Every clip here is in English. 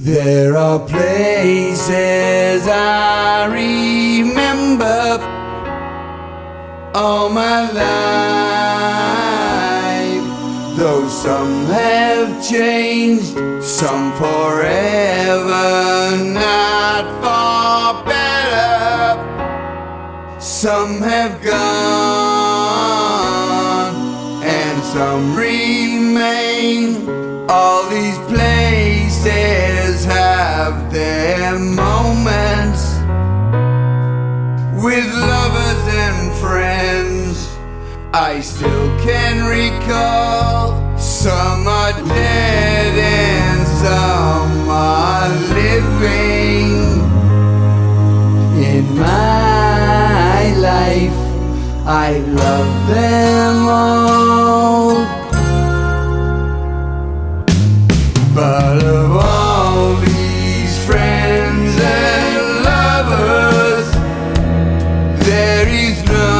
There are places I remember all my life, though some have changed, some forever, not for better. Some have gone and some remain. All these places have their moments with lovers and friends. I still can recall. Some are dead and some are living. In my life, I love them all. But of all these friends and lovers, there is no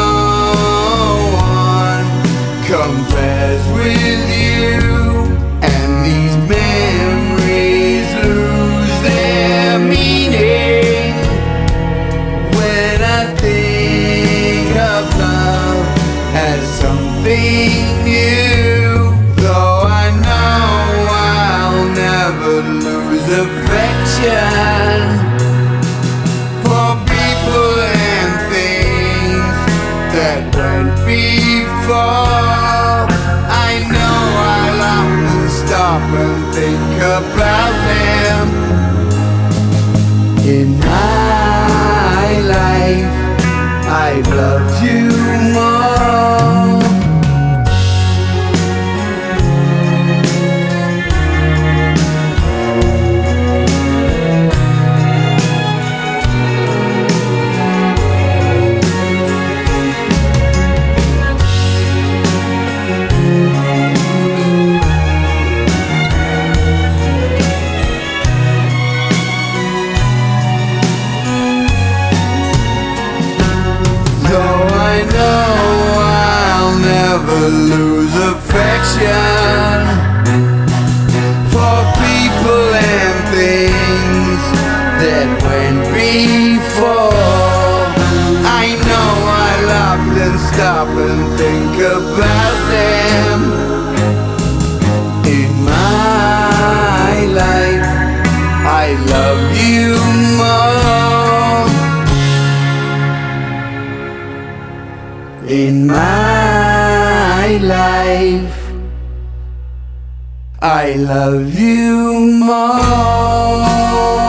one compares with you. And these memories lose their meaning when I think of love as something new. Though I know I'll never lose affection for people and things that went before. I know I'll often stop and think about them. In my life, I've loved you more. Lose affection for people and things that went before. I know I'll often stop and think about them. In my life, I love you more. In my life, I love you more.